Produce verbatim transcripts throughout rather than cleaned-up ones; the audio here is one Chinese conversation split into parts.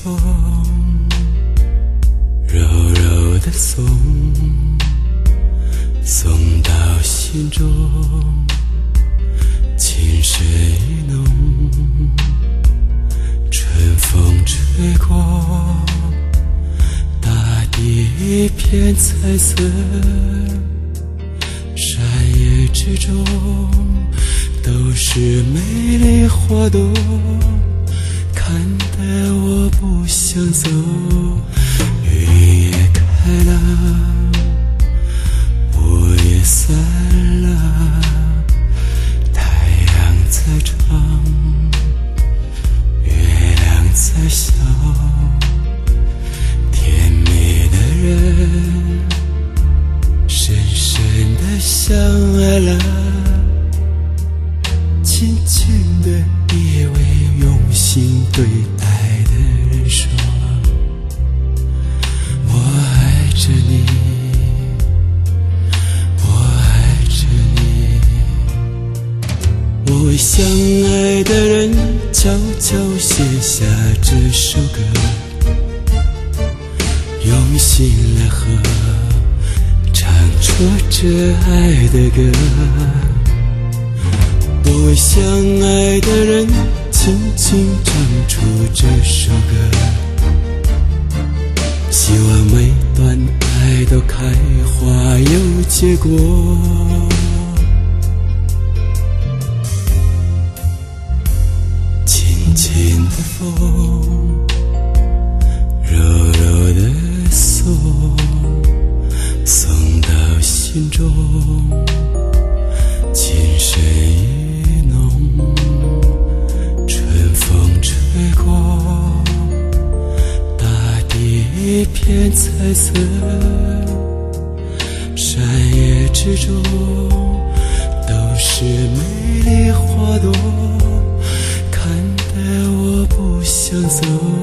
风，柔柔的送，送到心中，情深意浓。春风吹过，大地一片彩色，山野之中都是美丽花朵，看得我不想走。云也开了，雾也散了，太阳在长，月亮在笑，甜蜜的人深深地相爱了，轻轻地一位用心对待的人说，我爱着你，我爱着你。我为相爱的人悄悄写下这首歌，用心来和唱出这爱的歌。我为相爱的人轻轻唱出这首歌，希望每段爱都开花有结果。轻轻的风，柔柔的送，送到心中，情深意浓。春风吹过，大地一片彩色，山野之中都是美丽花朵，看得我不想走。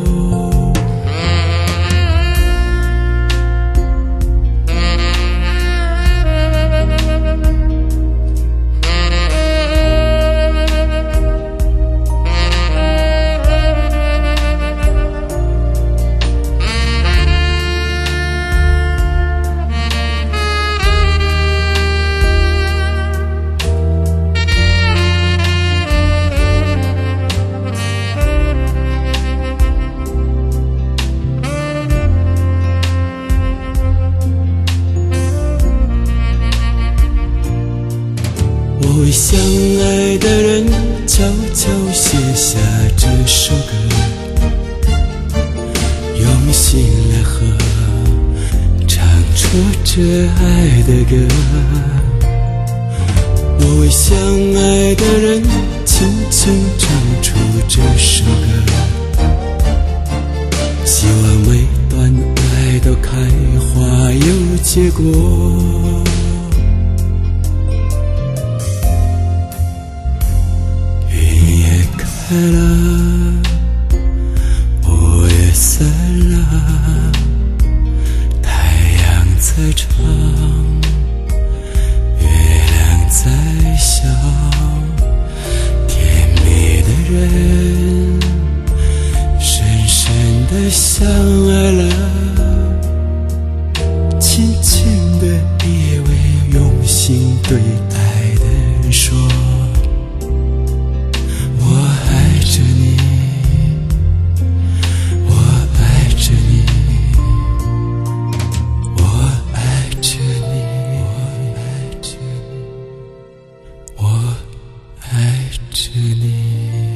我为相爱的人悄悄写下这首歌，用心来和唱出这爱的歌。我为相爱的人轻轻唱出这首歌，希望每段爱都开花有结果。开了，雾也散了，太阳在长，月亮在笑，甜蜜的人深深地相爱了，轻轻地一位用心对待的人说，我爱着你。